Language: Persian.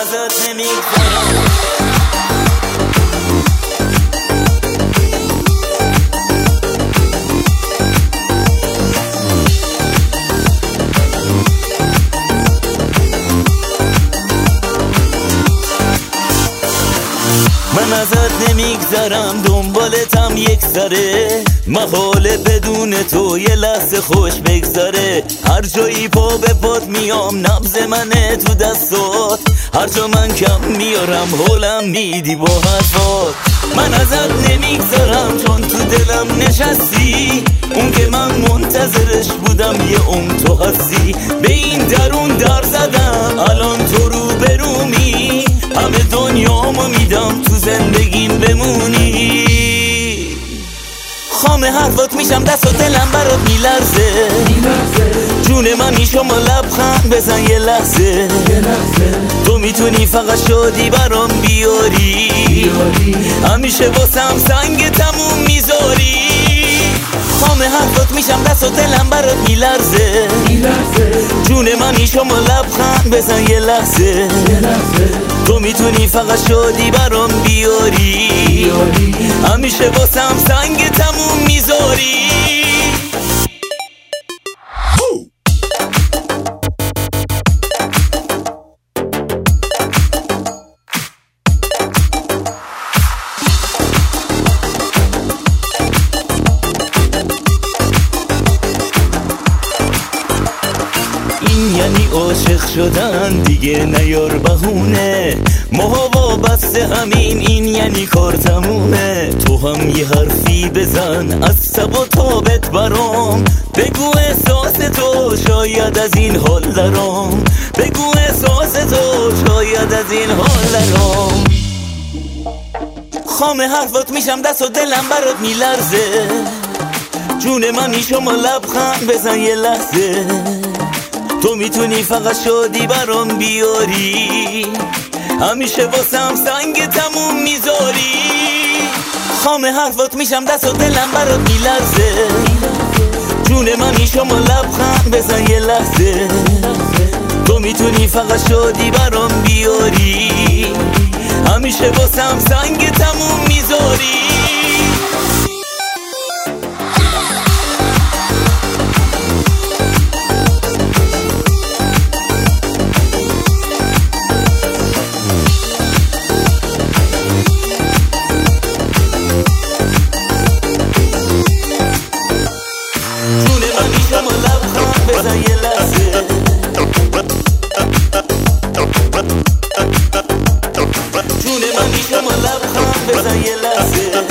ازت نمیگذرم. من ازت نمیگذرم، دنبالتم یک سره، محاله بدون تو یه لحظه خوش بگذره. هر جایی پا به پات میام، نبض منه تو دستات، هر جا من کم میارم حولم میدی با حرفات. من ازت نمیگذرم چون تو دلم نشستی، اون که من منتظرش بودم یه عمر تو هستی. به این درون در زدم الان تو رو برومی، همه دنیامو میدم تو زندگیم بمونی. خامه حرفات میشم، دست و دلم برات میلرزه. جون من میشم و لبخند بزن یه لحظه. تو میتونی فقط شادی برام بیاری، همیشه واسم سنگ تموم میذاری. خامه حرفات میشم، دست و دلم برات میلرزه. جون من میشم و لبخند بزن یه لحظه. تو میتونی فقط شادی برام بیاری، همیشه واسم سنگ تموم میذاری. این یعنی عاشق شدن، دیگه نیار بهونه. ماها وابسته همین، این یعنی کار تمومه. تو هم یه حرفی بزن از تب و تابت برام، بگو احساس تو شاید از این حال درام. بگو احساس تو شاید از این حال درام. خامه حرفات میشم، دست و دلم برات میلرزه. جون من میشم و لبخند بزن یه لحظه. تو میتونی فقط شادی برام بیاری، همیشه واسم سنگ تموم میذاری. خامه حرفات میشم، دست و دلم برات میلرزه. جون من میشم و لبخند بزن یه لحظه. تو میتونی فقط شادی برام بیاری، همیشه واسم سنگ تموم میذاری. بزن یه لحظه. جون من میشم و لبخند بزن یه لحظه.